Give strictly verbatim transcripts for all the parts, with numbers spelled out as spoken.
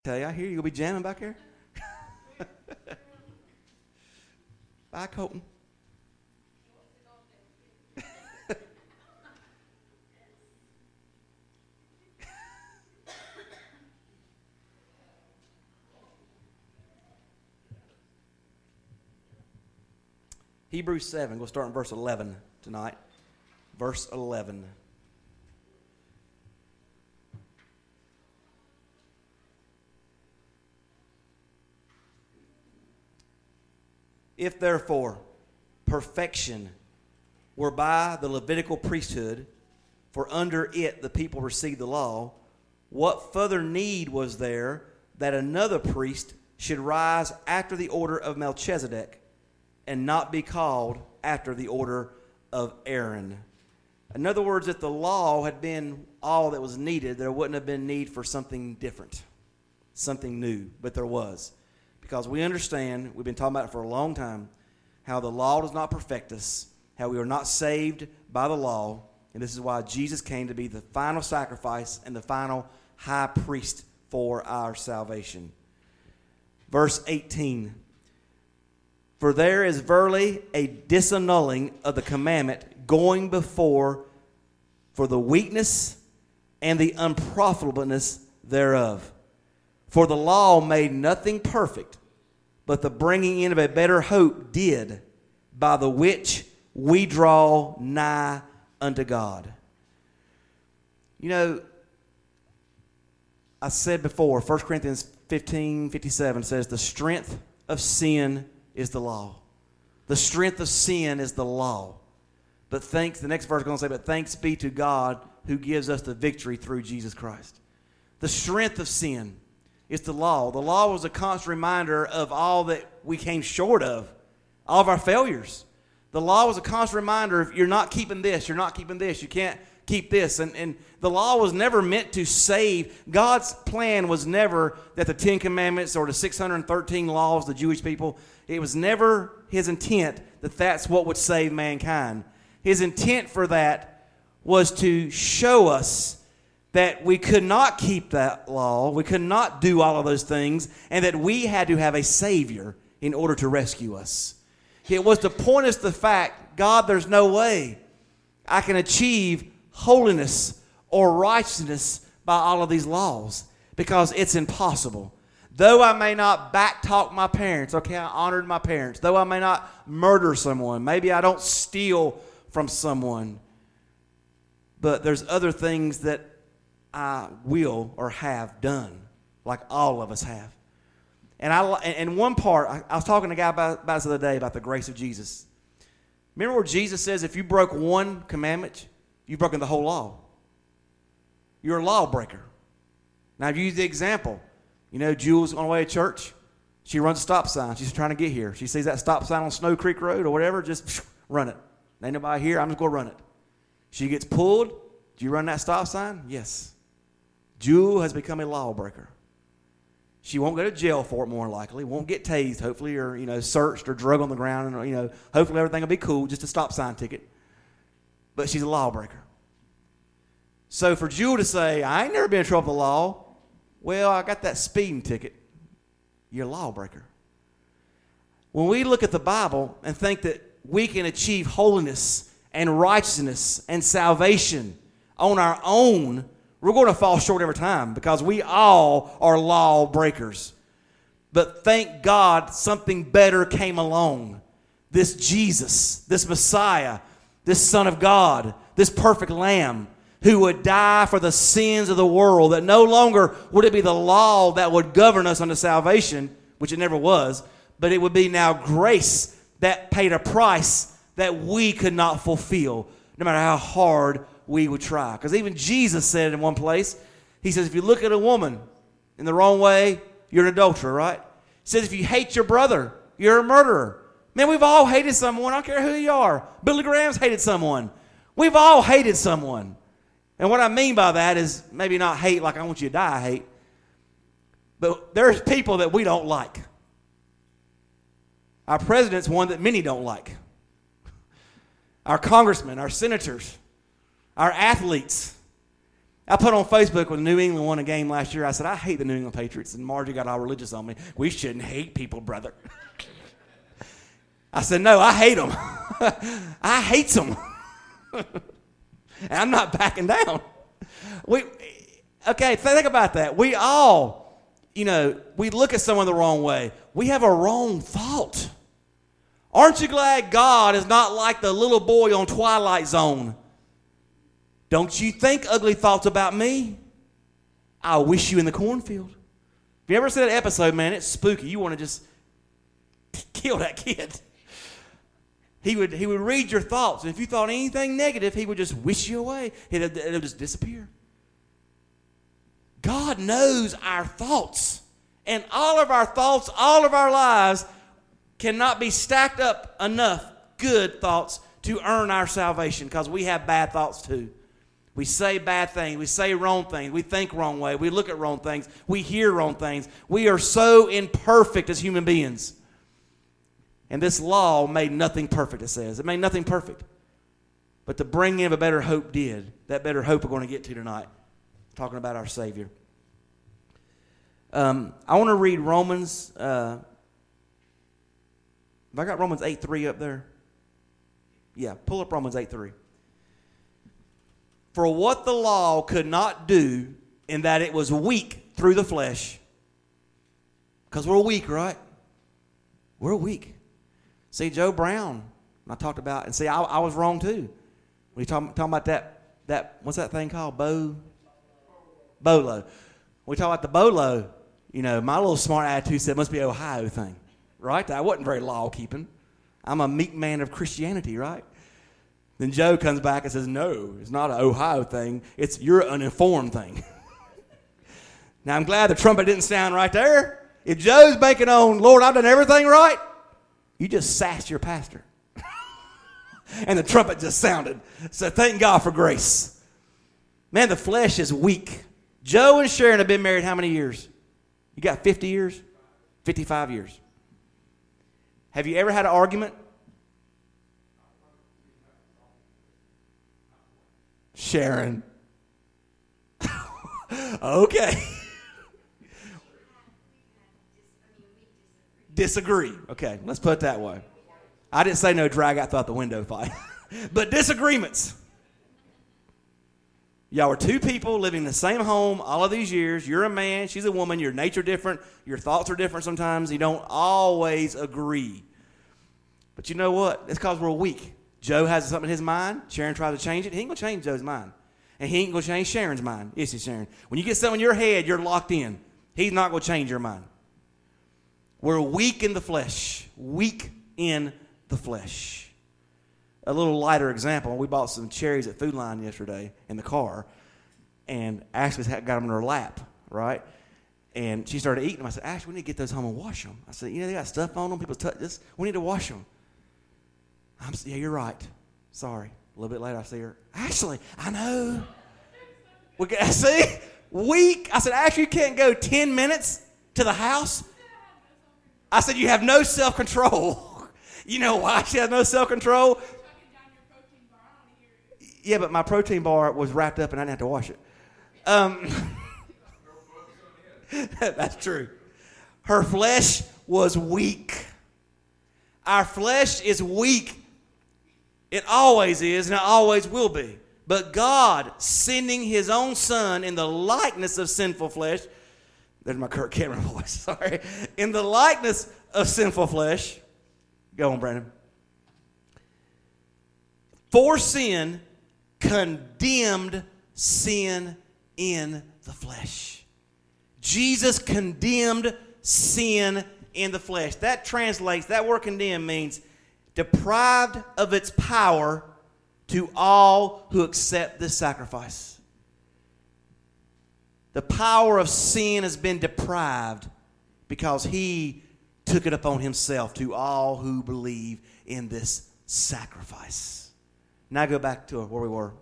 Tell you, I hear you gonna be jamming back here. Bye, Colton. Hebrews seven, we'll start in verse eleven tonight. Verse eleven. If therefore perfection were by the Levitical priesthood, for under it the people received the law, what further need was there that another priest should rise after the order of Melchizedek, and not be called after the order of Aaron? In other words, if the law had been all that was needed, there wouldn't have been need for something different, something new, but there was. Because we understand, we've been talking about it for a long time, how the law does not perfect us, how we are not saved by the law, and this is why Jesus came to be the final sacrifice and the final high priest for our salvation. Verse eighteen. For there is verily a disannulling of the commandment going before for the weakness and the unprofitableness thereof. For the law made nothing perfect, but the bringing in of a better hope did, by the which we draw nigh unto God. You know, I said before, First Corinthians fifteen fifty-seven says, the strength of sin is the law. The strength of sin is the law. But thanks, the next verse is going to say, but thanks be to God who gives us the victory through Jesus Christ. The strength of sin is the law. The law was a constant reminder of all that we came short of, all of our failures. The law was a constant reminder of you're not keeping this, you're not keeping this, you can't keep this. And, and the law was never meant to save. God's plan was never that the Ten Commandments or the six hundred thirteen laws, the Jewish people, it was never his intent that that's what would save mankind. His intent for that was to show us that we could not keep that law, we could not do all of those things, and that we had to have a Savior in order to rescue us. It was to point us to the fact, God, there's no way I can achieve holiness or righteousness by all of these laws, because it's impossible. Though I may not backtalk my parents, okay, I honored my parents. Though I may not murder someone, maybe I don't steal from someone, but there's other things that I will or have done, like all of us have. And I and one part, I, I was talking to a guy about, about this the other day about the grace of Jesus. Remember where Jesus says if you broke one commandment, you've broken the whole law. You're a lawbreaker. Now, I've used the example. You know, Jules on the way to church, she runs a stop sign. She's trying to get here. She sees that stop sign on Snow Creek Road or whatever, just run it. Ain't nobody here, I'm just going to run it. She gets pulled. Do you run that stop sign? Yes. Jewel has become a lawbreaker. She won't go to jail for it, more likely. Won't get tased, hopefully, or, you know, searched or drug on the ground. And, you know, hopefully everything will be cool, just a stop sign ticket. But she's a lawbreaker. So for Jewel to say, I ain't never been in trouble with the law, well, I got that speeding ticket. You're a lawbreaker. When we look at the Bible and think that we can achieve holiness and righteousness and salvation on our own, we're going to fall short every time, because we all are law breakers. But thank God something better came along. This Jesus, this Messiah, this Son of God, this perfect Lamb who would die for the sins of the world, that no longer would it be the law that would govern us unto salvation, which it never was, but it would be now grace that paid a price that we could not fulfill, no matter how hard we would try. Because even Jesus said in one place, he says, if you look at a woman in the wrong way, you're an adulterer, right? He says, if you hate your brother, you're a murderer. Man, we've all hated someone. I don't care who you are. Billy Graham's hated someone. We've all hated someone. And what I mean by that is maybe not hate like I want you to die, I hate. But there's people that we don't like. Our president's one that many don't like. Our congressmen, our senators, our athletes, I put on Facebook when New England won a game last year. I said, I hate the New England Patriots. And Margie got all religious on me. We shouldn't hate people, brother. I said, no, I hate them. I hate them. And I'm not backing down. We, okay, think about that. We all, you know, we look at someone the wrong way. We have a wrong thought. Aren't you glad God is not like the little boy on Twilight Zone? Don't you think ugly thoughts about me? I wish you in the cornfield. Have you ever seen that episode, man? It's spooky. You want to just kill that kid. He would, he would read your thoughts. And if you thought anything negative, he would just wish you away. It would, it would just disappear. God knows our thoughts. And all of our thoughts, all of our lives cannot be stacked up enough good thoughts to earn our salvation, because we have bad thoughts too. We say bad things. We say wrong things. We think wrong way. We look at wrong things. We hear wrong things. We are so imperfect as human beings. And this law made nothing perfect, it says. It made nothing perfect. But the bringing of a better hope did. That better hope we're going to get to tonight. Talking about our Savior. Um, I want to read Romans. Uh, have I got Romans eight three up there? Yeah, pull up Romans eight three. For what the law could not do, in that it was weak through the flesh. Because we're weak, right? We're weak. See, Joe Brown, I talked about, and see, I, I was wrong too. When you talking, talking about that, that, what's that thing called? Bo? Bolo. When we talk about the Bolo, you know, my little smart attitude said it must be an Ohio thing, right? I wasn't very law-keeping. I'm a meek man of Christianity, right? Then Joe comes back and says, no, it's not an Ohio thing. It's you're an uninformed thing. Now, I'm glad the trumpet didn't sound right there. If Joe's banking on, Lord, I've done everything right, you just sassed your pastor. And the trumpet just sounded. So thank God for grace. Man, the flesh is weak. Joe and Sharon have been married how many years? You got fifty years? fifty-five years. Have you ever had an argument? Sharon. Okay. Disagree. Okay, let's put it that way. I didn't say no drag out throughout the window fight. But disagreements. Y'all were two people living in the same home all of these years. You're a man, she's a woman, your nature different, your thoughts are different sometimes. You don't always agree. But you know what? It's because we're weak. Joe has something in his mind. Sharon tries to change it. He ain't going to change Joe's mind. And he ain't going to change Sharon's mind. Is he, Sharon? When you get something in your head, you're locked in. He's not going to change your mind. We're weak in the flesh. Weak in the flesh. A little lighter example. We bought some cherries at Food Line yesterday in the car. And Ashley got them in her lap, right? And she started eating them. I said, Ashley, we need to get those home and wash them. I said, you know, they got stuff on them. People touch this. We need to wash them. I'm, yeah, you're right. Sorry. A little bit later, I see her. Ashley, I know. We got, see? Weak. I said, Ashley, you can't go ten minutes to the house. I said, you have no self-control. You know why she has no self-control? Yeah, but my protein bar was wrapped up and I didn't have to wash it. Um, that's true. Her flesh was weak. Our flesh is weak. It always is, and it always will be. But God, sending his own son in the likeness of sinful flesh, there's my Kirk Cameron voice, sorry. In the likeness of sinful flesh, go on, Brandon. For sin, condemned sin in the flesh. Jesus condemned sin in the flesh. That translates, that word condemn means deprived of its power to all who accept this sacrifice. The power of sin has been deprived because he took it upon himself to all who believe in this sacrifice. Now go back to where we were.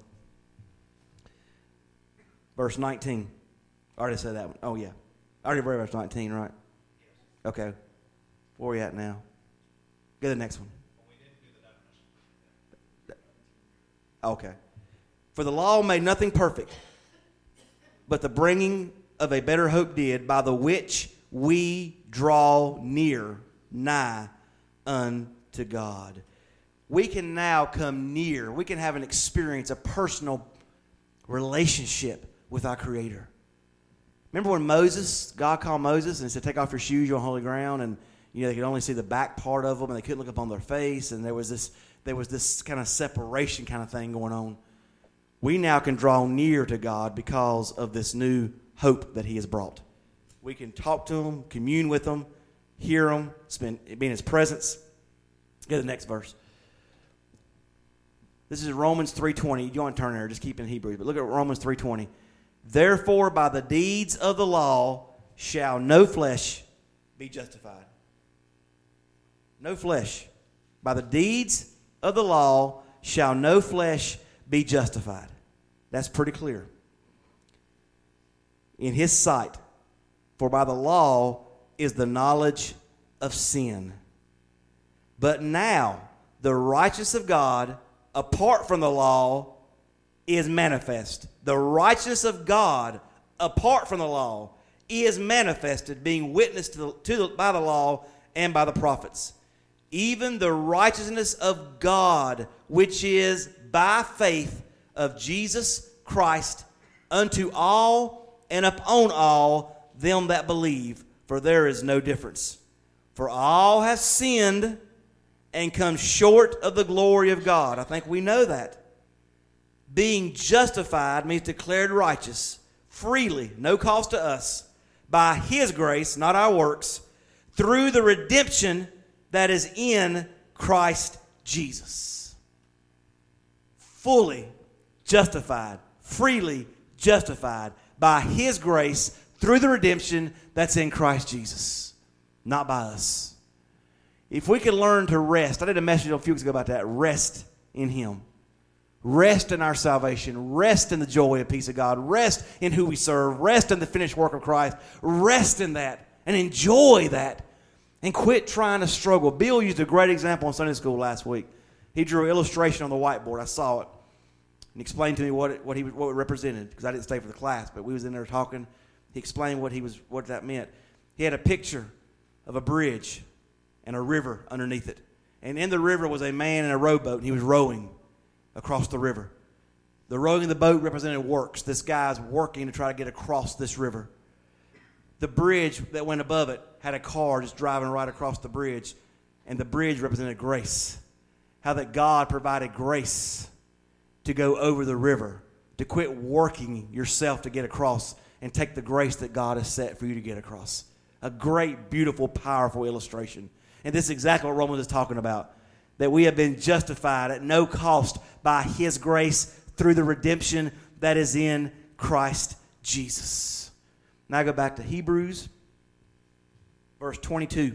Verse nineteen. I already said that one. Oh, yeah. I already read verse nineteen, right? Okay. Where are we at now? Go to the next one. Okay. For the law made nothing perfect. but the bringing of a better hope did, by the which we draw near, nigh unto God. We can now come near. We can have an experience, a personal relationship with our Creator. Remember when Moses, God called Moses and said, take off your shoes, you're on holy ground, and you know they could only see the back part of them, and they couldn't look up on their face, and there was this there was this kind of separation kind of thing going on. We now can draw near to God because of this new hope that He has brought. We can talk to Him, commune with Him, hear Him, spend, be in His presence. Go to the next verse. This is Romans three twenty. You don't want to turn there, just keep in Hebrews. But look at Romans three twenty. Therefore, by the deeds of the law shall no flesh be justified. No flesh. By the deeds of the law shall no flesh be justified. That's pretty clear. In His sight. For by the law is the knowledge of sin. But now the righteousness of God apart from the law is manifest. The righteousness of God apart from the law is manifested, being witnessed to the, to the, by the law and by the prophets. Even the righteousness of God, which is by faith of Jesus Christ, unto all and upon all them that believe, for there is no difference. For all have sinned and come short of the glory of God. I think we know that. Being justified means declared righteous, freely, no cost to us, by His grace, not our works, through the redemption that is in Christ Jesus. Fully justified, freely justified by His grace through the redemption that's in Christ Jesus, not by us. If we can learn to rest, I did a message a few weeks ago about that, rest in Him. Rest in our salvation. Rest in the joy and peace of God. Rest in who we serve. Rest in the finished work of Christ. Rest in that and enjoy that. And quit trying to struggle. Bill used a great example in Sunday school last week. He drew an illustration on the whiteboard. I saw it. And explained to me what it, what he what it represented, because I didn't stay for the class, but we was in there talking. He explained what he was what that meant. He had a picture of a bridge and a river underneath it. And in the river was a man in a rowboat, and he was rowing across the river. The rowing of the boat represented works. This guy's working to try to get across this river. The bridge that went above it had a car just driving right across the bridge, and the bridge represented grace. How that God provided grace to go over the river, to quit working yourself to get across and take the grace that God has set for you to get across. A great, beautiful, powerful illustration. And this is exactly what Romans is talking about. That we have been justified at no cost by His grace through the redemption that is in Christ Jesus. Now I go back to Hebrews, verse twenty-two.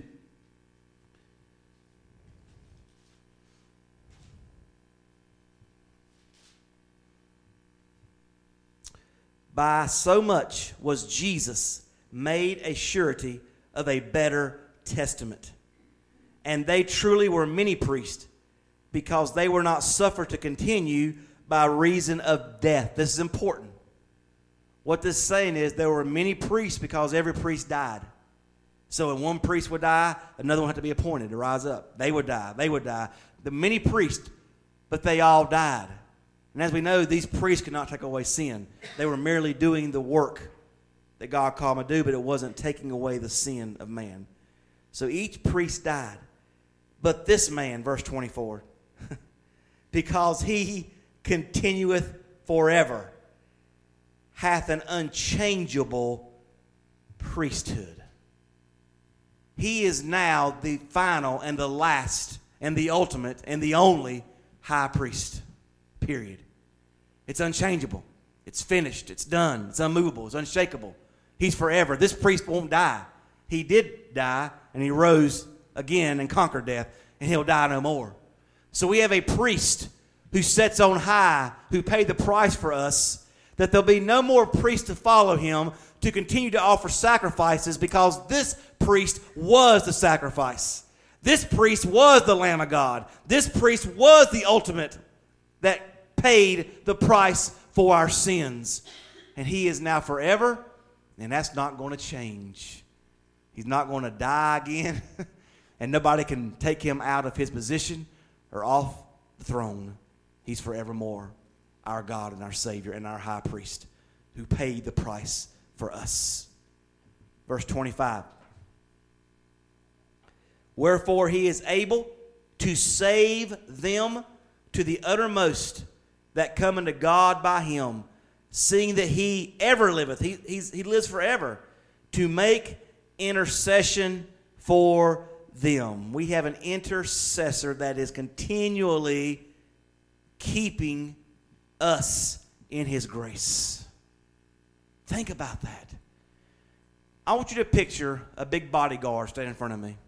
By so much was Jesus made a surety of a better testament. And they truly were many priests, because they were not suffered to continue by reason of death. This is important. What this is saying is there were many priests because every priest died. So when one priest would die, another one had to be appointed to rise up. They would die. They would die. The many priests, but they all died. And as we know, these priests could not take away sin. They were merely doing the work that God called them to do, but it wasn't taking away the sin of man. So each priest died. But this man, verse twenty-four, because he continueth forever, hath an unchangeable priesthood. He is now the final and the last and the ultimate and the only high priest. Period. It's unchangeable. It's finished. It's done. It's unmovable. It's unshakable. He's forever. This priest won't die. He did die, and he rose again and conquered death, and he'll die no more. So we have a priest who sits on high, who paid the price for us, that there'll be no more priest to follow him to continue to offer sacrifices, because this priest was the sacrifice. This priest was the Lamb of God. This priest was the ultimate that paid the price for our sins. and he is now forever, and that's not going to change. He's not going to die again, and nobody can take him out of his position or off the throne. He's forevermore our God and our Savior and our high priest who paid the price for us. Verse twenty-five. Wherefore he is able to save them to the uttermost that come unto God by him, seeing that he ever liveth. He, he's, he lives forever to make intercession for them. We have an intercessor that is continually keeping us in his grace. Think about that. I want you to picture a big bodyguard standing in front of me.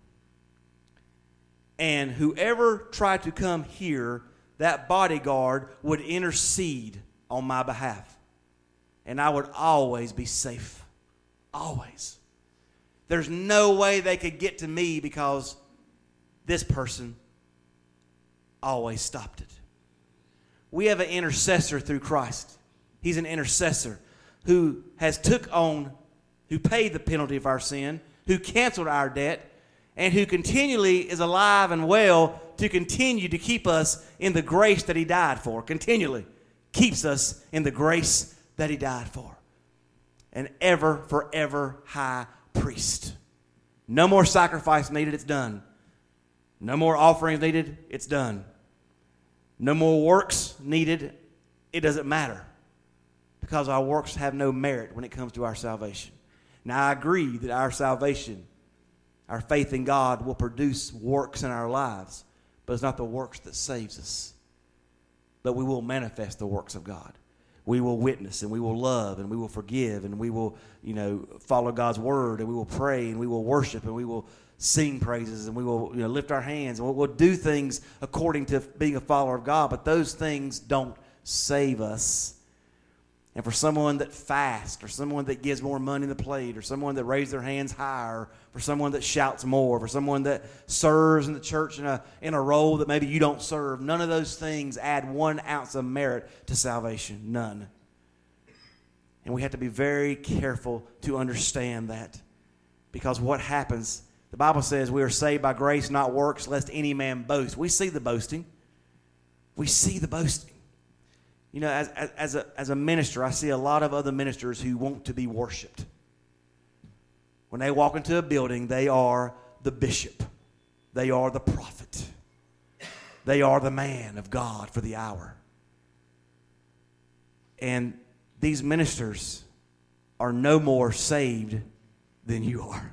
And whoever tried to come here, that bodyguard would intercede on my behalf. And I would always be safe. Always. There's no way they could get to me because this person always stopped it. We have an intercessor through Christ. He's an intercessor who has took on, who paid the penalty of our sin, who canceled our debt, and who continually is alive and well to continue to keep us in the grace that he died for. Continually keeps us in the grace that he died for. An ever, forever high priest. No more sacrifice needed, it's done. No more offerings needed, it's done. No more works needed, it doesn't matter. Because our works have no merit when it comes to our salvation. Now I agree that our salvation, our faith in God will produce works in our lives, but it's not the works that saves us. But we will manifest the works of God. We will witness, and we will love, and we will forgive, and we will, you know, follow God's word, and we will pray, and we will worship, and we will sing praises, and we will, you know, lift our hands, and we'll, we'll do things according to being a follower of God. But those things don't save us. And for someone that fasts, or someone that gives more money in the plate, or someone that raises their hands higher, for someone that shouts more, for someone that serves in the church in a, in a role that maybe you don't serve, none of those things add one ounce of merit to salvation. None. And we have to be very careful to understand that. Because what happens, the Bible says we are saved by grace, not works, lest any man boast. We see the boasting. We see the boasting. You know, as, as, as, a, as a minister, I see a lot of other ministers who want to be worshiped. When they walk into a building, they are the bishop. They are the prophet. They are the man of God for the hour. And these ministers are no more saved than you are.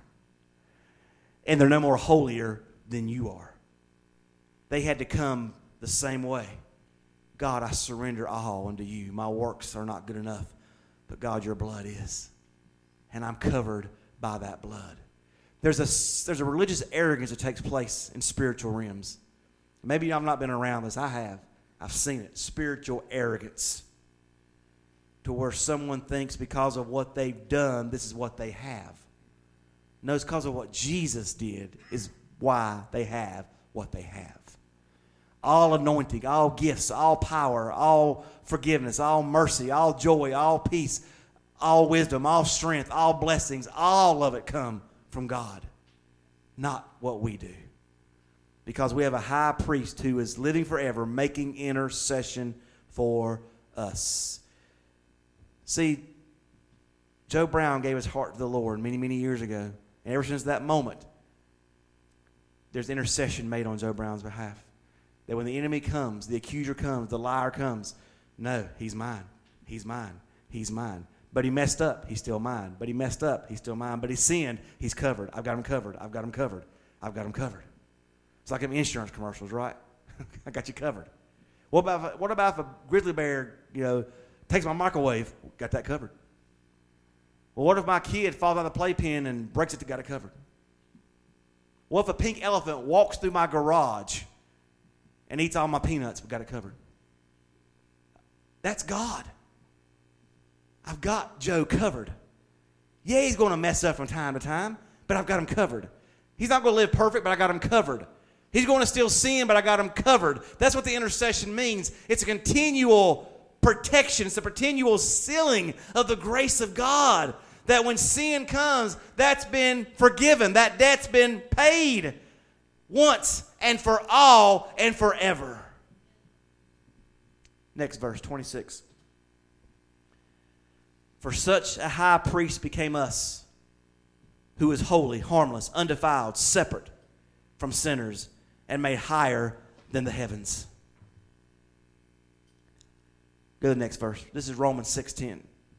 And they're no more holier than you are. They had to come the same way. God, I surrender all unto you. My works are not good enough, but God, your blood is. And I'm covered by that blood. There's a, there's a religious arrogance that takes place in spiritual realms. Maybe I've not been around this. I have. I've seen it. Spiritual arrogance. To where someone thinks because of what they've done, this is what they have. No, it's because of what Jesus did is why they have what they have. All anointing, all gifts, all power, all forgiveness, all mercy, all joy, all peace, all wisdom, all strength, all blessings, all of it come from God, not what we do. Because we have a high priest who is living forever, making intercession for us. See, Joe Brown gave his heart to the Lord many, many years ago. And ever since that moment, there's intercession made on Joe Brown's behalf. That when the enemy comes, the accuser comes, the liar comes, no, he's mine, he's mine, he's mine. But he messed up, he's still mine. But he messed up, he's still mine. But he sinned, he's covered. I've got him covered, I've got him covered, I've got him covered. It's like them insurance commercials, right? I got you covered. What about if, what about if a grizzly bear, you know, takes my microwave? Got that covered. Well, what if my kid falls out of the playpen and breaks it? Got it covered. What if a pink elephant walks through my garage and eats all my peanuts? We got it covered. That's God. I've got Joe covered. Yeah, he's going to mess up from time to time, but I've got him covered. He's not going to live perfect, but I got him covered. He's going to still sin, but I got him covered. That's what the intercession means. It's a continual protection. It's a continual sealing of the grace of God. That when sin comes, that's been forgiven. That debt's been paid once and for all and forever. Next verse, twenty-six. For such a high priest became us, who is holy, harmless, undefiled, separate from sinners, and made higher than the heavens. Go to the next verse. This is Romans six ten.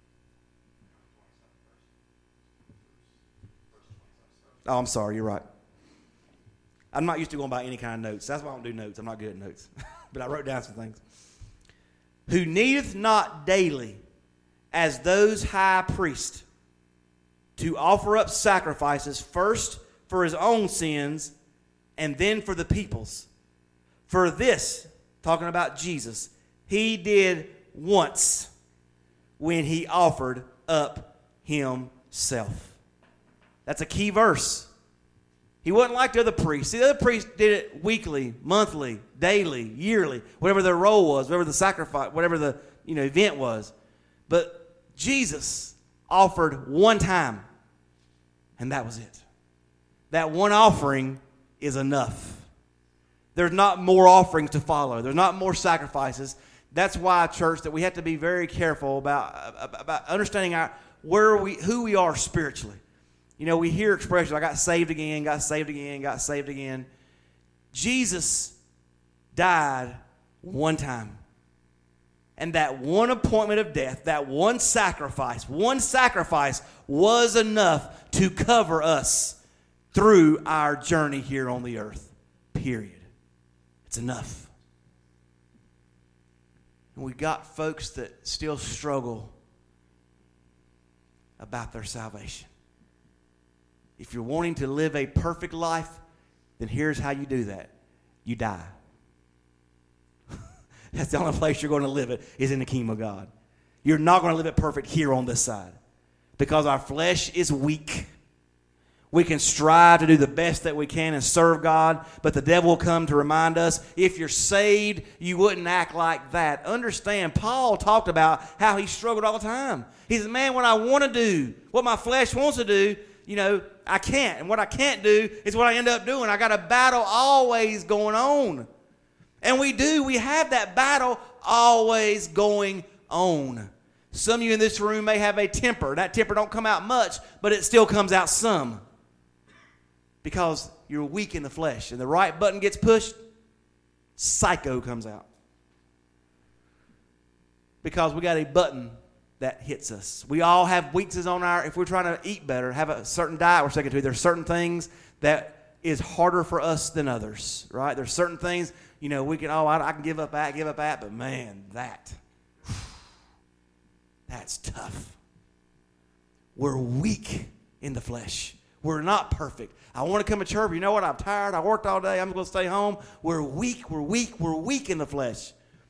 Oh, I'm sorry, you're right. I'm not used to going by any kind of notes. That's why I don't do notes. I'm not good at notes. But I wrote down some things. Who needeth not daily, as those high priests, to offer up sacrifices first for his own sins and then for the people's. For this, talking about Jesus, he did once when he offered up himself. That's a key verse. He wasn't like the other priests. See, the other priests did it weekly, monthly, daily, yearly, whatever their role was, whatever the sacrifice, whatever the you know event was. But Jesus offered one time, and that was it. That one offering is enough. There's not more offerings to follow. There's not more sacrifices. That's why, church, that we have to be very careful about, about understanding our, where we, who we are spiritually. You know, we hear expressions, I got saved again, got saved again, got saved again. Jesus died one time. And that one appointment of death, that one sacrifice, one sacrifice was enough to cover us through our journey here on the earth. Period. It's enough. And we've got folks that still struggle about their salvation. If you're wanting to live a perfect life, then here's how you do that. You die. That's the only place you're going to live it, is in the kingdom of God. You're not going to live it perfect here on this side, because our flesh is weak. We can strive to do the best that we can and serve God, but the devil will come to remind us, if you're saved, you wouldn't act like that. Understand, Paul talked about how he struggled all the time. He said, man, what I want to do, what my flesh wants to do, you know, I can't. And what I can't do is what I end up doing. I got a battle always going on. And we do. We have that battle always going on. Some of you in this room may have a temper. That temper don't come out much, but it still comes out some. Because you're weak in the flesh. And the right button gets pushed, psycho comes out. Because we got a button that hits us. We all have weaknesses on our, if we're trying to eat better, have a certain diet we're sticking to, there's certain things that is harder for us than others, right? There's certain things, you know, we can, oh, I, I can give up that, give up that, but man, that, that's tough. We're weak in the flesh. We're not perfect. I want to come to church, but you know what? I'm tired. I worked all day. I'm going to stay home. We're weak. We're weak. We're weak in the flesh.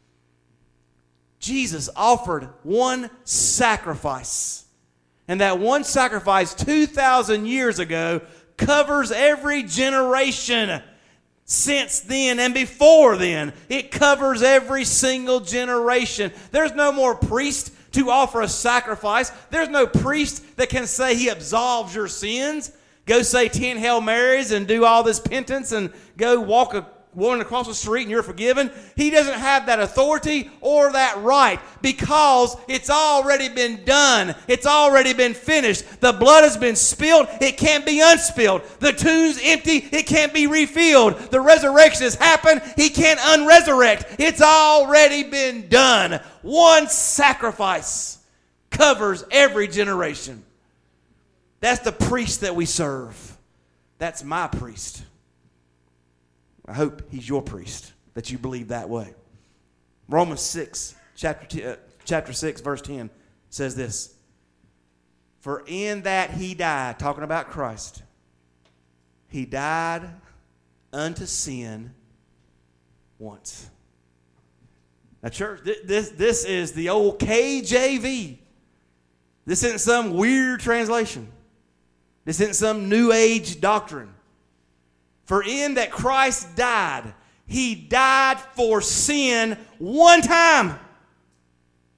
Jesus offered one sacrifice. And that one sacrifice two thousand years ago covers every generation since then and before then. It covers every single generation. There's no more priest to offer a sacrifice. There's no priest that can say he absolves your sins. Go say ten Hail Marys and do all this penance and go walk a woman across the street and you're forgiven. He doesn't have that authority or that right, because it's already been done. It's already been finished. The blood has been spilled. It can't be unspilled. The tomb's empty. It can't be refilled. The resurrection has happened. He can't unresurrect. It's already been done. One sacrifice covers every generation. That's the priest that we serve. That's my priest. I hope he's your priest, that you believe that way. Romans six, chapter, t- uh, chapter six, verse ten says this. For in that he died, talking about Christ, he died unto sin once. Now, church, th- this, this is the old K J V. This isn't some weird translation. This isn't some new age doctrine. For in that Christ died, he died for sin one time.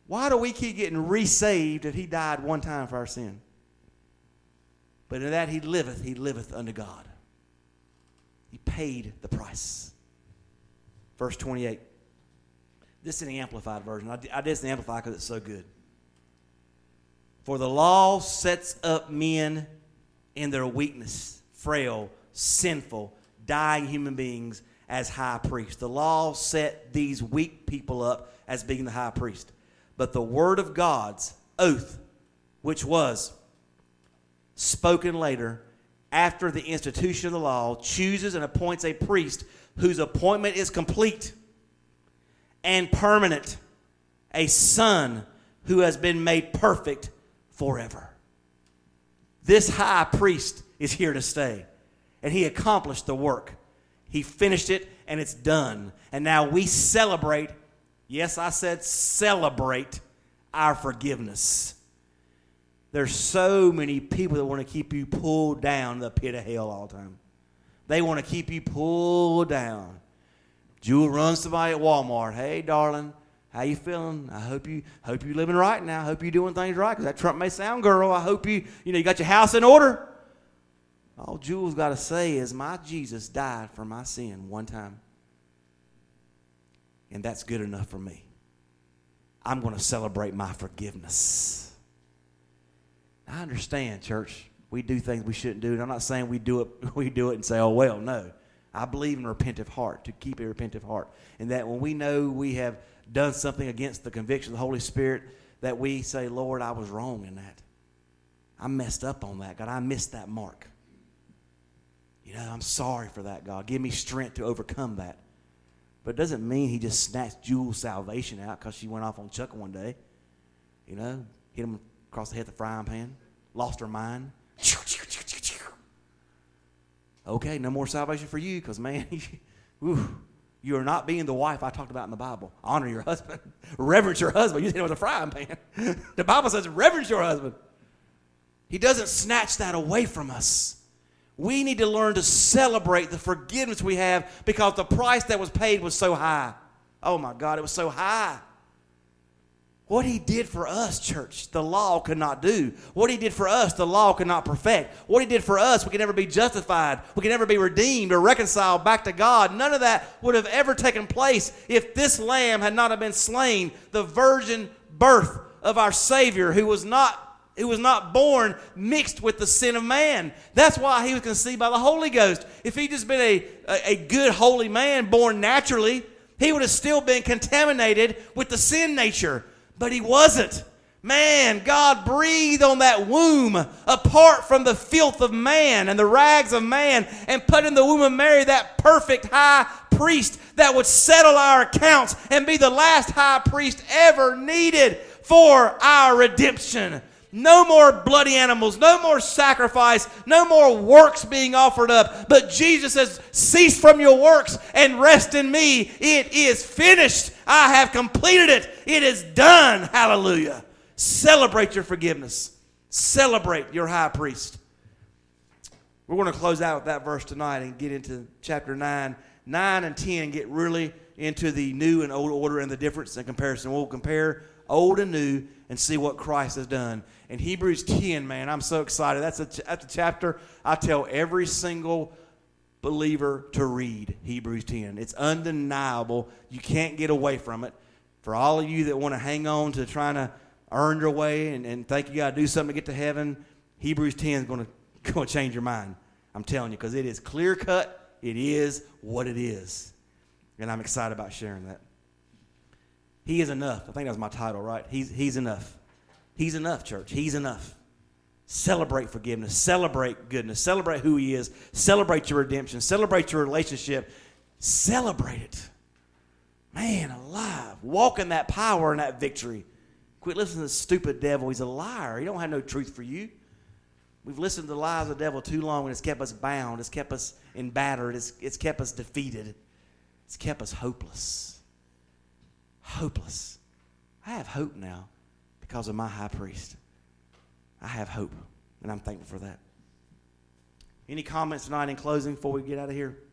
Why do we keep getting resaved if he died one time for our sin? But in that he liveth, he liveth unto God. He paid the price. Verse twenty-eight. This is the Amplified version. I did, I did this in the Amplified because it's so good. For the law sets up men in their weakness, frail, sinful, dying human beings as high priests. The law set these weak people up as being the high priest. But the word of God's oath, which was spoken later after the institution of the law, chooses and appoints a priest whose appointment is complete and permanent, a son who has been made perfect forever. This high priest is here to stay, and he accomplished the work. He finished it, and it's done. And now we celebrate, yes, I said celebrate, our forgiveness. There's so many people that want to keep you pulled down the pit of hell all the time. They want to keep you pulled down. Jewel runs somebody at Walmart. Hey, darling, how you feeling? I hope you hope you living right now. I hope you doing things right, because that Trump may sound girl. I hope you, you know, you got your house in order. All Jewel's got to say is, my Jesus died for my sin one time. And that's good enough for me. I'm going to celebrate my forgiveness. I understand, church. We do things we shouldn't do. And I'm not saying we do it, we do it and say, oh, well, no. I believe in a repentive heart, to keep a repentive heart. And that when we know we have done something against the conviction of the Holy Spirit, that we say, Lord, I was wrong in that. I messed up on that. God, I missed that mark. You know, I'm sorry for that, God. Give me strength to overcome that. But it doesn't mean he just snatched Jewel's salvation out because she went off on Chuck one day. You know, hit him across the head with a frying pan, lost her mind. Okay, no more salvation for you, because, man, whew, you are not being the wife I talked about in the Bible. Honor your husband. Reverence your husband. You hit him with a frying pan. The Bible says reverence your husband. He doesn't snatch that away from us. We need to learn to celebrate the forgiveness we have, because the price that was paid was so high. Oh, my God, it was so high. What he did for us, church, the law could not do. What he did for us, the law could not perfect. What he did for us, we could never be justified. We could never be redeemed or reconciled back to God. None of that would have ever taken place if this lamb had not have been slain, the virgin birth of our Savior, who was not who was not born mixed with the sin of man. That's why he was conceived by the Holy Ghost. If he'd just been a, a, a good, holy man born naturally, he would have still been contaminated with the sin nature. But he wasn't. Man, God breathed on that womb apart from the filth of man and the rags of man, and put in the womb of Mary that perfect high priest that would settle our accounts and be the last high priest ever needed for our redemption. No more bloody animals, no more sacrifice, no more works being offered up. But Jesus says, cease from your works and rest in me. It is finished. I have completed it. It is done. Hallelujah. Celebrate your forgiveness. Celebrate your high priest. We're going to close out with that verse tonight and get into chapter nine. nine and ten get really into the new and old order and the difference and comparison. We'll compare old and new and see what Christ has done. In Hebrews ten, man, I'm so excited. That's a, that's a chapter I tell every single believer to read, Hebrews ten. It's undeniable. You can't get away from it. For all of you that want to hang on to trying to earn your way and, and think you got to do something to get to heaven, Hebrews ten is going to, going to change your mind. I'm telling you, because it is clear cut. It is what it is. And I'm excited about sharing that. He is enough. I think that was my title, right? He's, he's enough. He's enough, church. He's enough. Celebrate forgiveness. Celebrate goodness. Celebrate who he is. Celebrate your redemption. Celebrate your relationship. Celebrate it. Man, alive. Walk in that power and that victory. Quit listening to this stupid devil. He's a liar. He don't have no truth for you. We've listened to the lies of the devil too long, and it's kept us bound. It's kept us embattered. It's, it's kept us defeated. It's kept us hopeless. Hopeless. I have hope now because of my high priest. I have hope, and I'm thankful for that. Any comments tonight in closing before we get out of here?